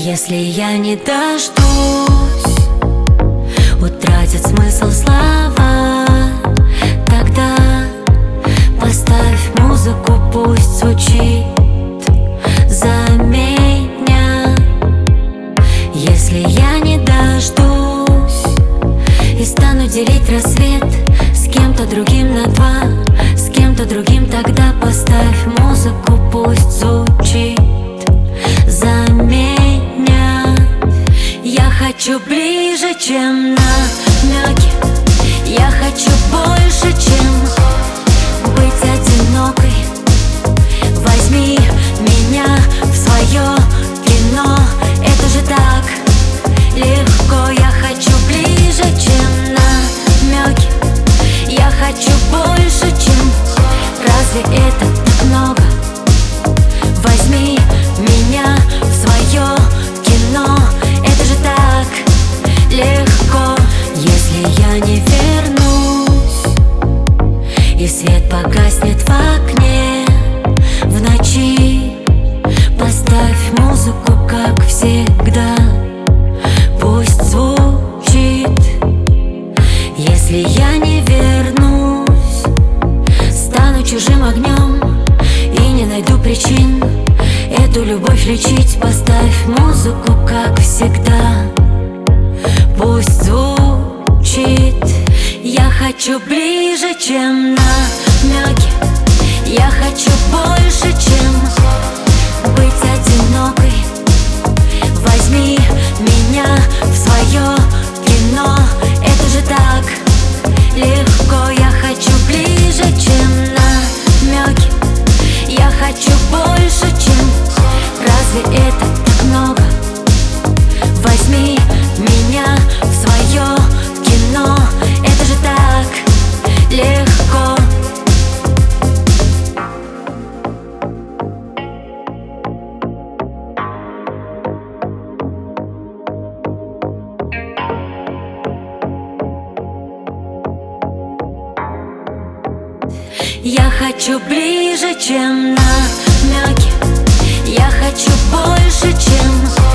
Если я не дождусь, утратят смысл слова. Тогда поставь музыку, пусть звучит за меня. Если я не дождусь и стану делить рассвет с кем-то другим на два, с кем-то другим, тогда поставь музыку, пусть звучит за меня. Я хочу ближе, чем намеки. Я хочу больше, чем быть одинокой. Возьми меня в свое кино. Это же так легко. Я хочу ближе, чем намеки. Я хочу больше, чем... Разве это так много? Возьми меня в свое кино. Это же так легко. Если я не вернусь и свет погаснет в окне в ночи, поставь музыку, как всегда, пусть звучит. Если я не вернусь, стану чужим огнем и не найду причин эту любовь лечить. Поставь музыку, как всегда, пусть звучит. Я хочу ближе, чем намеки. Я хочу больше, чем быть одинокой. Возьми меня в свое кино. Это же так легко. Я хочу ближе, чем намеки. Я хочу больше, чем... Разве это так много? Возьми меня в свое кино. Это же так легко. Я хочу ближе, чем намеки. Я хочу больше, чем...